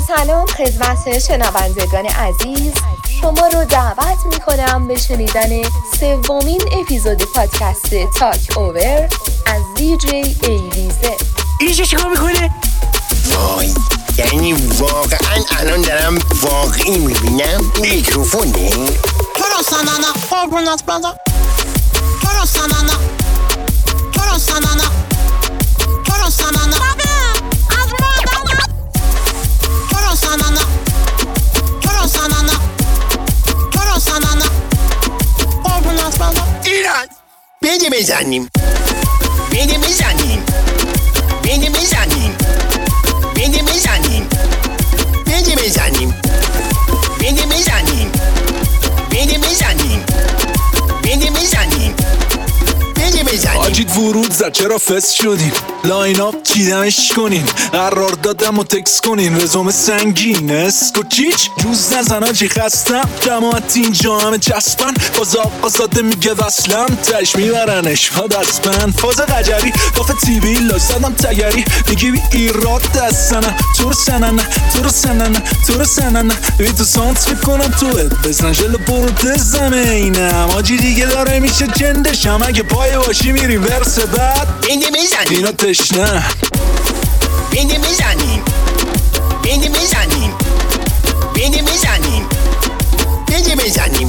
سلام خدمت شنوندگان عزیز، شما رو دعوت میکنم به شنیدن سومین اپیزود پادکست تاک اوور از دیجی ایلیزه. اینجا چیکار میکنه؟ وای، یعنی واقعا الان دارم واقعی میبینم این میکروفونه؟ چرا سنانا قربونت بدم؟ چرا سنانا؟ چرا سنانا؟ چرا سنانا؟ از مادرم؟ چرا سنانا؟ چرا سنانا؟ چرا سنانا؟ قربونت بدم؟ ایران بده بزنیم، بده بزنیم، بده بزنیم، بده بزنیم، بده بزنیم، بده بزنیم، بده بزنیم، بده بزنیم، بده بزنیم. آجید ورود زد چرا فست شدین؟ لاین اپ چیدمش کنین، قرار دادم و تکس کنین، رزومه سنگین اسکو چیچ جوز نزن آجی خستم، جماعت اینجا همه چسبن، باز آقا زاده میگه وصلم، تش میبرنش ها دستبند، فاز قجری دافه تیوی لاش زدم تگری، میگی بی ایراد دستنم، تو رو سننه تو رو سننه تو رو سننه، بی تو سانت میکنم توت بزن جلو برو دزمینم، آجی دیگه داره میشه جندشم، اگه پای باشی میری ورس بعد بده بزنیم، اینا تشنه بده بزنیم، بده بزنیم، بده بزنیم، بده بزنیم،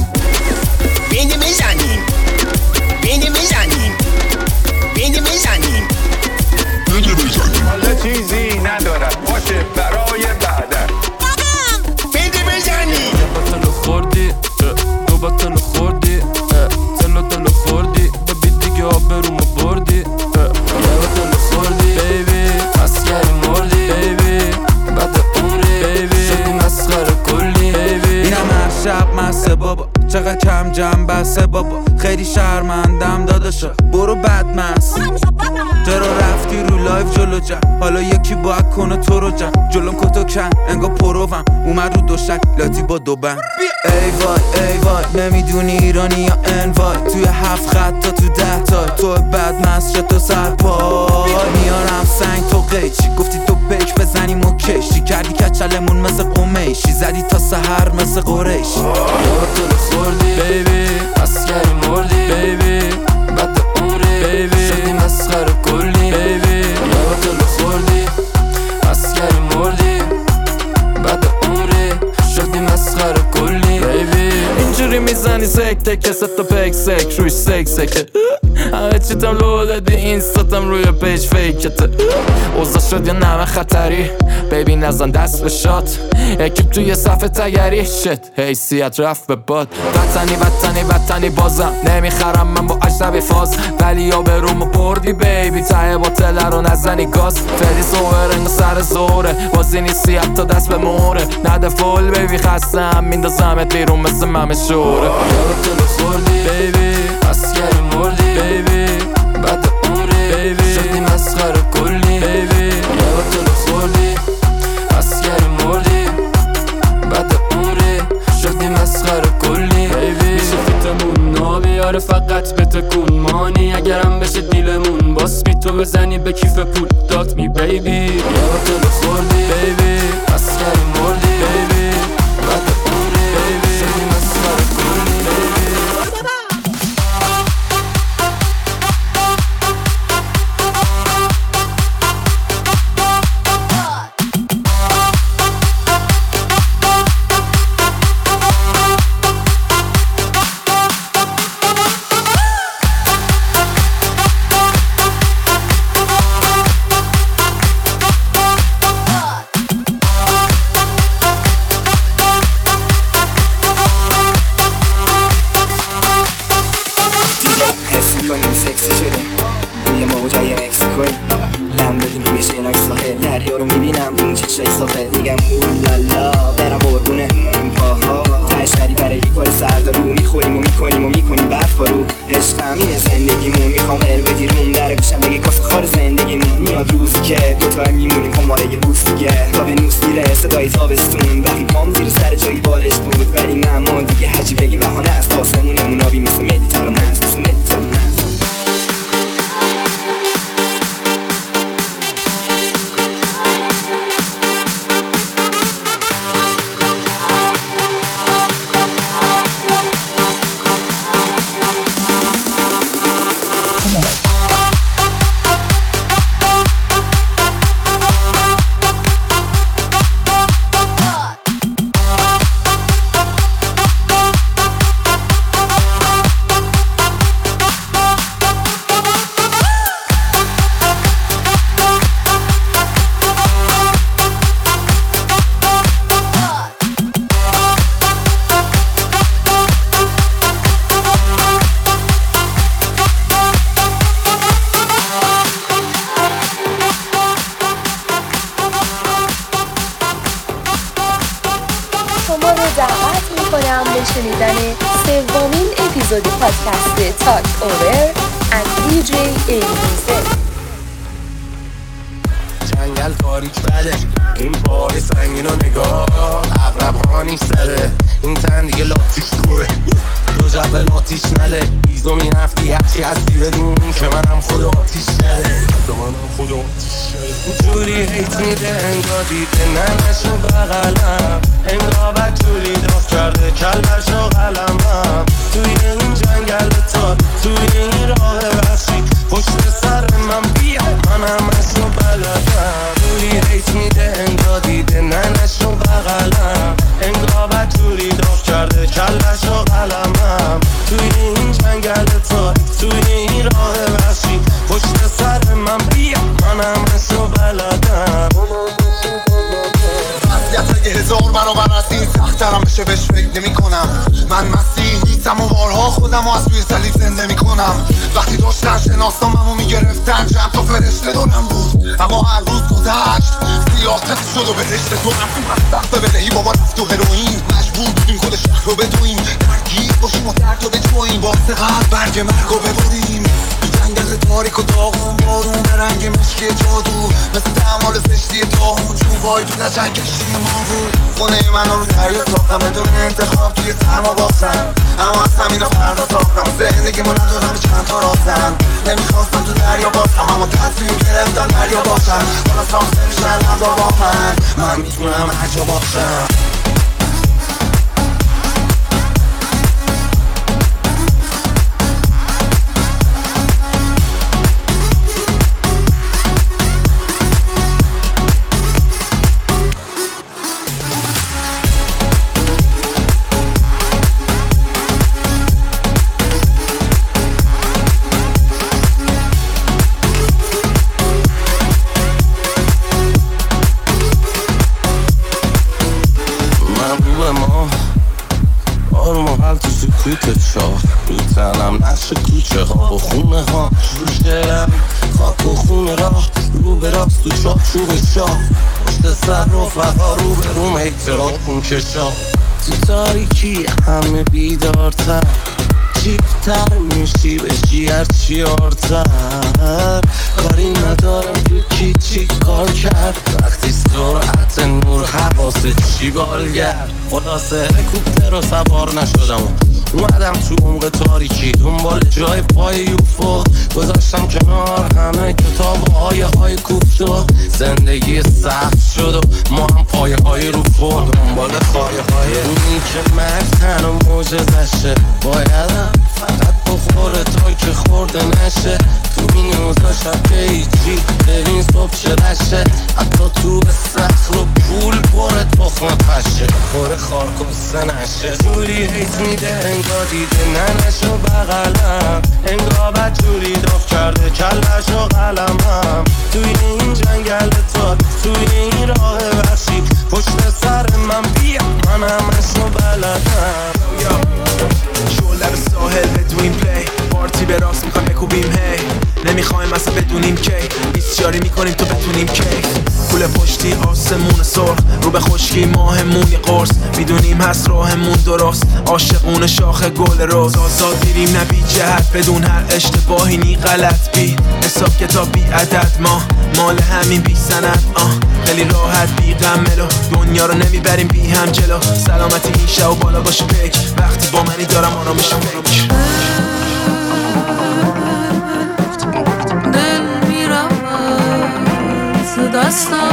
بده بزنیم، بده بزنیم، بده بزنیم، بده بزنیم. حالا چیزی ندارد باشه برای بعدن. بده بزنیم. بطلو خوردی دو بطلو خوردی تلو خوردی ببی دیگه آبرومو بردی بطلو خوردی بیبی مسکری مردی بیبی بعد عمری بیبی شدی مسخره کلی بیبی. اینم هر شب مسه بابا چقدر کم جمع بسه بابا، خیلی شرمندم داداشا برو بدمست، چرا رفتی رو لایف جلو جم، حالا یکی باید کنه تو رو جم، جلوم کتو کن انگا پروم اومد رو دوشک لاتی با دو بند. ای وای ای وای نمیدونی ایرانی یا انوای، توی 7 خط تا تو 10 تا تو بدمست شد تو سرپای، میارم سنگ تو قیچی گفتی تو پیک بزنیم و کشی کردی کچلمون مثل قمیشی، زدی تا سحر مثل قریشی. بطلو خوردی بیبی مسکری مردی بیبی بعد عمری بیبی شدی مسخره کلی بیبی. بطلو خوردی مسکری مردی بعد عمری شدی مسخره کلی بیبی. اینجوری میزنی سکته که ست و پک سک روش سک سکه، همه چیتم لو دادی اینستاتم روی پیج فیکته، اوضاع شد یا نمه خطری بیبی نزن دست به شات، اکیب توی صفحه تگری شت حیثیت رفت به باد، وطنی وطنی وطنی بازم نمیخرم من با اجنبی فاز، ولی یا به رومو بردی بیبی ته باطله رو نزنی گاز، فری زوهر انگا سر زوره بازی نیستی حتی دست به موره، نده فول بیبی خستم میندازمت بیرون مثل ممه شوره. بطلو خوردی بیبی مسکری مردی بیبی بعد عمری بیبی شدی مسخره کلی بیبی. بطلو خوردی مسکری مردی بعد عمری شدی مسخره کلی بیبی. میشه فیتمون نابیاره فقط به تکون مانی، اگرم بشه دیلمون باس بی تو بزنی به کیف پول دات می بیبی. بطلو خوردی بیبی مسکری مردی بیبی بعد عمری بیبی شدی مسخره کلی بیبی. صدای تابستون وقتی پام زیر سر جایی بالش بود، ولی نه ما دیگه هرچی بگی بهانه است، آسمونمون آبی مثل مدیترانه است، مثل مدیترانه است. دعوت میکنم به شنیدن سومین اپیزود پادکست تاک اوور از دیجی ایلیزه. جنگل تاریک بده، این پای سنگین رو نگاه، عقرب ها نیست زده، این تن دیگه لاتیش دوره، دو جبه لاتیش نده، ایزو می نفتی هرچی هستی بدون که منم خود آتیش نده، جوری حیط میده انگاه دیده ننشو بغلم، انگاه بدجوری داف کرده کلبش و قلمم، توی این جنگل تا توی این راه وحشی پشت سر من بیا منم اشو بلدم، جوری حیط میده انگاه دیده ننشو بغلم، انگاه بدجوری داف کرده کلبش و قلمم، توی این جنگل تا توی این راه وحشی پشت سر من بیا منم اشو بلدم. وضعیت اگه هزار برابر از این سخت‌ترم بشه بهش فکر نمی کنم، من مسیح نیستم و بارها خودم از روی صلیب زنده می کنم، وقتی داشتن شناساممو میگرفتن چند تا فرشته دورم بود، اما هر روز گذشت سیاست شد و بهشت تو وقت بدهی بابا رفت و هروئین، مجبور بودیم کل شهر رو بدویم، درگیر باشیم و درد رو بجویم، واسه قلب برگ مرگ رو ببریم، جنگل تاریک و داغون بارون به رنگ مشکی جادو، مثل تعمال زشتی داغون چون وای تو نجنگ کشتی ما بود، خونه من رو دریا ساختم بدون انتخاب توی سرما باختم، اما از همین فردا ساختم زندگی ما ندارم به چند تا راستم، نمیخواستم تو دریا باشم اما تصمیم گرفتم دریا باشم، حالا ساخته میشن همراه با من میتونم هر جا باشم. سکوت چاه میتنم نشه کوچه ها و خونه ها جوشم خاک و خونه راه رو به راست و چاپ چوب شاه پشت سر رفقا رو به روم اکتراب کن کشا تو تاریکی همه بیدارتر چیپتر میشی بشی هرچی آرتر کاری ندارم تو چی کار کرد وقتی سرعت نور حواست چی بالگرد خلاصه هلیکوپتر رو سوار نشدم اومدم تو عمق تاریکی دنبال جای پای یوفو گذاشتم کنار همه کتاب های کوفتو زندگی سخت شد و ما هم پایه های رو فور دنبال خواهی های اونی که مرد و موجزشه بایدم فقط بخوره تا که خورده نشه تو این اوزا شب که هیچی ببین صبح چه رشه حتی تو سخت رو پول بره تخمه پشه خوره خار کسته نشه جوری حیط میده انگاه دیده ننشو بغلم انگاه بدجوری داف کرده کلش و قلمم توی این جنگل تا توی این راه وحشی پشت سر من بیا منم اشو بلدم شولر ساحل بدویم پلی پارتی به راست میخوایم بکوبیم هی نمیخوایم اصلا بدونیم کی بیسیاری میکنیم تو بتونیم کی کل پشتی آسمون سرخ رو به خشکی ماهمون یه قرص میدونیم هست راهمون درست عاشقون شاخ گل روز آزاد میریم نه بی جهت بدون هر اشتباهی نی غلط بی حساب کتاب بی عدد ما مال همین بی سند خیلی راحت بی غملو دنیا رو نمیبریم بی هم جلو سلامتی این شو بالا باشه پک وقتی با منی دارم آرامش فکر دل میرم از دستم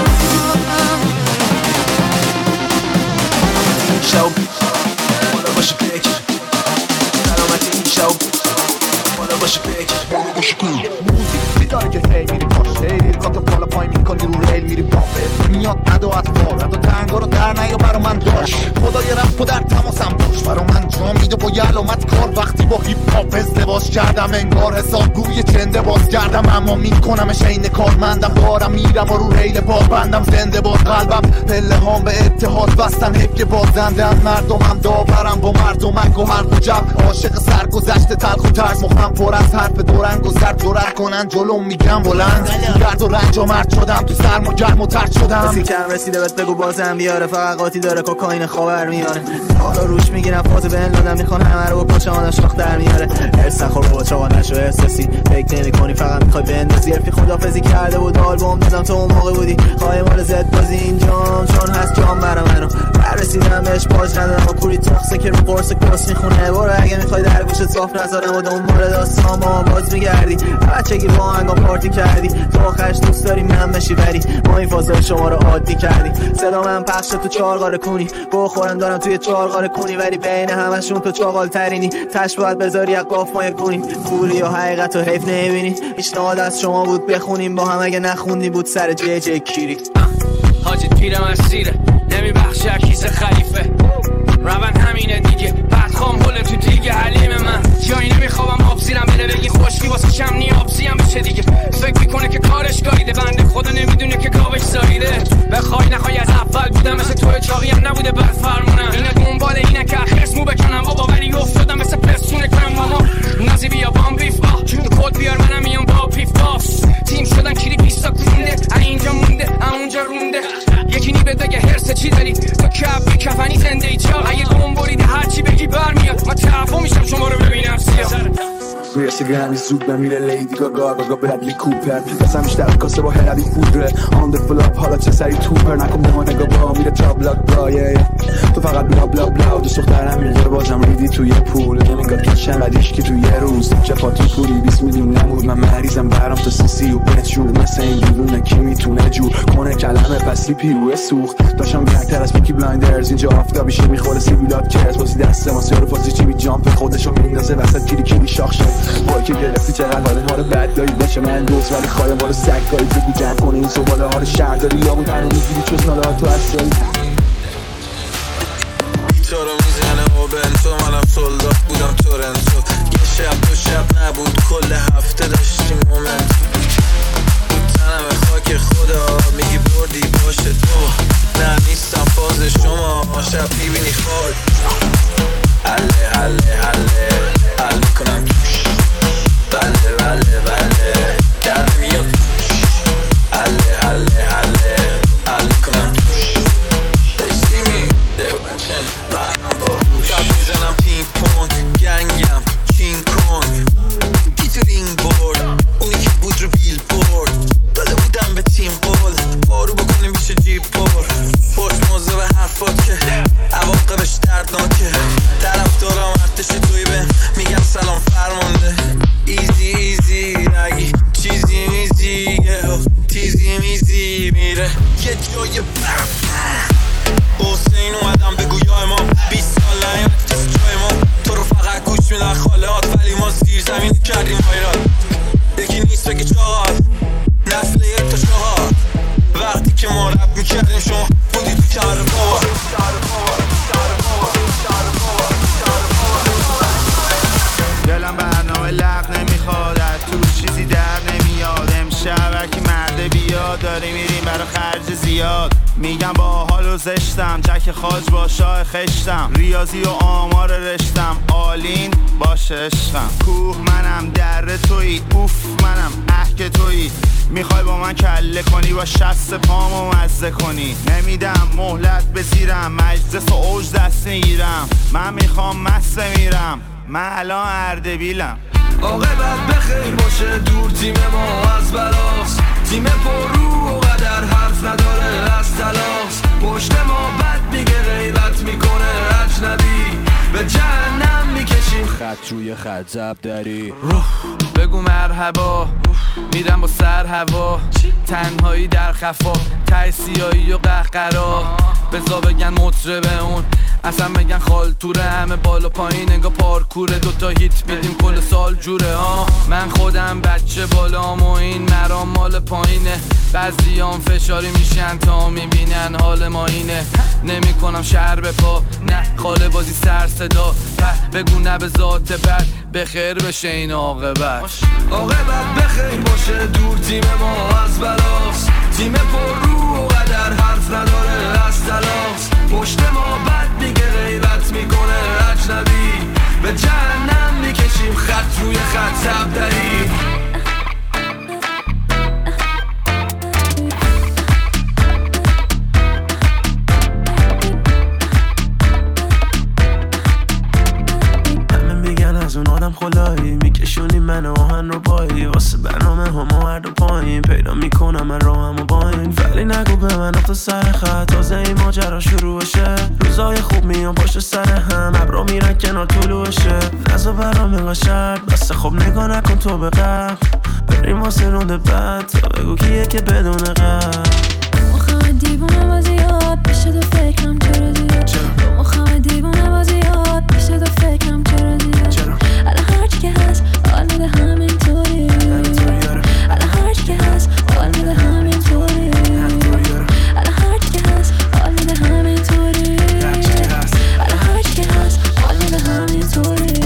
شو بالا باشه پک سلامتی این شو بالا باشه پک موزیک بیداره که هی میری پاشه ریلکاتو بالا پای میکنی رو ریل میری پاپه میاد ندو از فار ندو تنگا رو در نیا برا من داشت خدای رفت و در تماسم داشت برا من جا میده با یه علامت کار وقتی با هیپ هاپ ازدواج کردم انگار حساب گوی چنده باز کردم اما میکنمش عین کارمندم دارم میرم و رو ریل پابندم زنده باز قلبم پله هام به اتحاد بستن حب که بازنده هم مردمم داورم با مردمک و هر دو جب عاشق سرگذشت تلخ و ترس مخم پر از حرف دورنگ و سر جرأت کنن جلوم میگم بلند درد و رنج و مرد شدم تو سرما اما گرم و ترد شدم. کسی کم رسیده بهت بگو بازم بیاره، فقط قاطی داره کوکائین خاور میاره. حالا روش میگیرم فاز بن لادن، میخوان همه رو با پاچه‌هاش شاخ در میاره. هرس نخور بابا چاقا نشو احساسی، فکر نمی‌کنی فقط میخوای بندازی. حرفی خدافظی کرده بود آلبوم دادم تو اون موقع بودی خواهی مال زد بازی اینجام، چون هست جام برام منو رسیدم بهش پاج ندارم و کوری تخصه که رو قرص کس میخونه. برو اگه میخوای در گوشت صاف نذارم و دنبال داستان با باز میگردی. بچگی با هنگام پارتی کردی، تو آخرش دوست داری من بشی بری. ما این فاز شما رو عادی کردی. صدا من پخش تو چارقاره کنی، بخورم دارم توی چارقاره کنی، ولی بین همشون تو چاقال ترینی. تش باید بذاری قاف مایه کنی، پولی و حقیقت و حیف نمیبینی. پیشنهاد از شما بود بخونیم با هم، اگه نخوندی بود سر جی جی کیری. حاجی پیرم از سیره نمیبخشه کیسه خلیفه، روند همینه دیگه. بعد خام بله تو دیگه حلیم من جایی نمیخوابم آب زیرم بده بگی خوشکی واسه شم نیابزیم بشه دیگه. فکر میکنه که کارش گاییده، بنده خدا نمیدونه که گاوش زاییده. بخوای نخوای از اول بودم مثل توی چاقی هم نبوده بر فرمونم. اینه دنبال اینه که خرس مو بکنم بابا، ولی افتادم مثل پسونه کنم ماما. نازی بیا بام بیف تو کد بیار منم میام با پیف باس. تیم شدن کلی پیستا کنده، اینجا مونده اونجا رونده. یکی نی بگه هرس چی داری تو کف کفنی زنده ای چا. اگه دنبالیده هرچی بگی برمیاد، من تعفو میشم شما رو ببینم سیاه. روی سیگرمی زود بمیره لیدی گاگا برادلی کوپر. دستم بیشتر کاسه با هربی فودره آن در فلاپ، حالا چه سری توپر نکن با ما نگاه با میره تا بلاک برایه. تو فقط بلا بلا بلا دوست دخترم میره بازم ریدی توی پول. نمیگاه کشن ردیش که توی یه روز چپاتی پولی 20 میلیون نمود. من مریضم برام تا سی و بنشون مثل این بیرونه کی میتونه جور کنه کلمه پسی پیروه سوخت. داشتم بیرکتر از پیکی بلایندرز، اینجا آفتابیشه میخوره سیویلات کرز. بازی دسته ماسیا رو پازیتیوی جامپ خودشو میندازه وسط کلی کلی شاخ شد. با که گرفتی چقدر حال ما رو بد داری باشه من دوست، ولی خواهی ما رو سگ داری بگو جمع کنه این صباله ها رو شهر داری یا بود هنو میگیری چوز ناله ها تو هستایی. تو رو میزنه و بنتو منم سلدات بودم تورنتو. یه شب دو شب نبود کل هفته داشتیم مومنت. تنم خاک خدا میگی بردی باشه تو، نه نیستم فاز شما شب میبینی خود. حله حله حله حل میکنم توش، بله بله بله در میاد توش. حله حله حله حل میکنم توش. داشتی میده بچن برم با روش. شب میزنم پینگ پونگ گنگم کینگ کونگ. کی تو رینگ بورد اونی که بود رو بیل بورد. داده بودم به تیم قول بارو بکنیم بیشه جیب پر. خوش موزه به حرفات که عواقبش دردناکه. طرف دارم ارتش توی بهم میگم سلام فرمانده. ایزی ایزی نگی چیزی میزیه تیزی میزی میره یه جای برم. حسین اومدم بگو یا ما 20 سال نیم جای ما. تو رو فقط گوش میدن خالهات ولی ما زیر زمین کردیم وایرات. یکی نیست بگی چهار نسل یک تا چهار. وقتی که ما رب میکردیم شما بودی تو کار بابا. دلم برنامه لق نمیخواد، از تو چیزی در نمیاد. امشب هرکی مرده بیاد داری میریم برای خرج زیاد. میگم با حال و زشتم جک خاج با شاه خشتم. ریاضی و آمار رشتم آلین باشه عشقم. کوه منم در توی اوف منم احک توی. میخوای با من کله کنی با شست پامو مزه کنی. نمیدم مهلت بزیرم مجلس و اوج دست میگیرم. من میخوام مست میرم من الان اردبیلم. عاقبت بخیر باشه دور تیم ما از بلاست. تیم پر رو و قدر حرف نداره از تلاس. پشت ما بد میگه غیبت میکنه اجنبی. به جهنم میکشیم خط روی خط زب داری. بگو مرحبا میرم با سر هوا. تنهایی در خفا ته سیاهی و قهقرا. بزا بگن مطربه اون اصلا بگن خالتوره. همه بالا پایین انگا پارکوره. دوتا هیت بدیم کل سال جوره ها. من خودم بچه بالام و این مرام مال پایینه. بعضیام فشاری میشن تا میبینن حال ما اینه. نمی کنم شهر به پا نه خاله بازی سر صدا. بگو نه به ذات بد بخیر بشه این عاقبت. عاقبت بخیر باشه دور تیم ما از بلاست. تیم پر رو و قدر حرف نداره از تلاس. پشت ما بد میگه غیبت میکنه اجنبی. به جهنم میکشیم خط روی خط تبدری. پایین پیدا میکنم من راهمو با این. ولی نگو به من افتاد سر خط، تازه این ماجرا شروعشه. روزای خوب میان پشت سر هم، ابرا میرن کنار طلوعشه. نزا برام انقدر شرط بسته، خب نگاه نکن تو به قبل، بریم واسه رونده بعد تا بگو کیه که بدون قبل. مخمه دیوونه بازیات پیشه تو فکرم چرا زیاد. مخمه دیوونه بازیات پیشه تو فکرم چرا زیاد. الان هرچی که هست حال میده همینطوری، الان هرچی که هست حال میده همینطوری، الان هرچی که هست حال میده همینطوری، الان هرچی که هست حال میده همینطوری.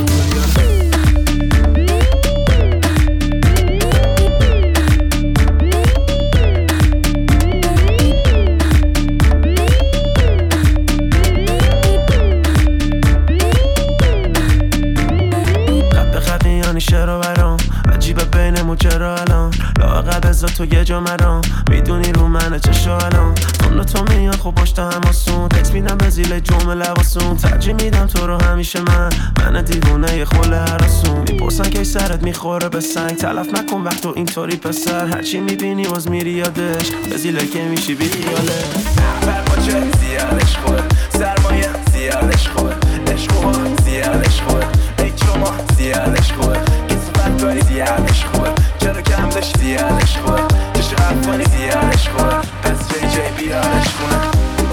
چرا برام عجیبه بینمون چرا الان لااقل بذار تو یه جا مرام، میدونی رو منه چشا الان تو میان خب پشت هم آسون، تکس میدم به زیل جمعه لباسون، ترجیح میدم تو رو همیشه من دیوونه یه خله هراسون. میپرسن که سرت میخوره به سنگ، تلف نکن وقت تو اینطوری پسر، هرچی میبینی باز میری یادش، به زیله که میشی بی خیاله. برماچه زیادش خوبه، سرمایه زیادش خوبه، عشقوها زیادش خوبه، ای شما زیادش خوبه، کسفت کاری زیادش خوبه، چرا کم داشت زیادش خوبه، چشو افغانی زیادش خوبه، پس جی جی بیارش خونه.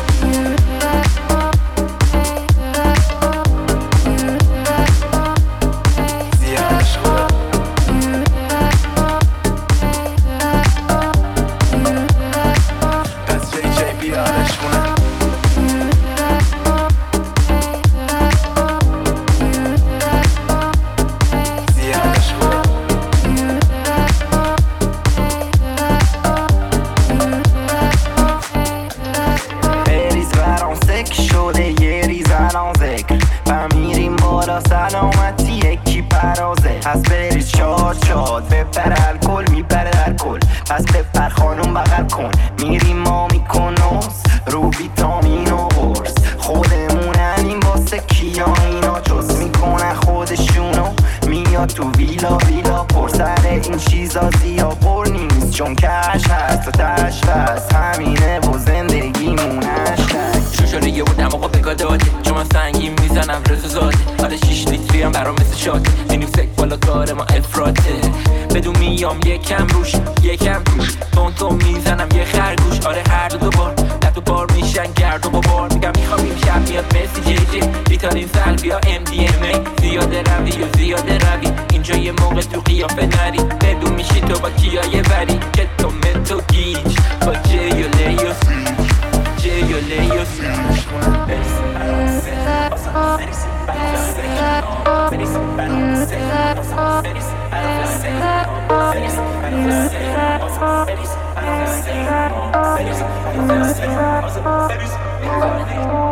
یکم روش یکم توش تون میزنم یه خرگوش، آره هر دو بار نه تو بار میشن گرد و بار، میگم میخوام این شب میاد مسی جی جی بیتارین سلبیا MDMA، زیاده روی و زیاده روی اینجا یه موقع تو قیافه نری، بدون میشی تو با کیای وری که تو متو گیج با جی و لی و سیج جی و لی و سیج Baby,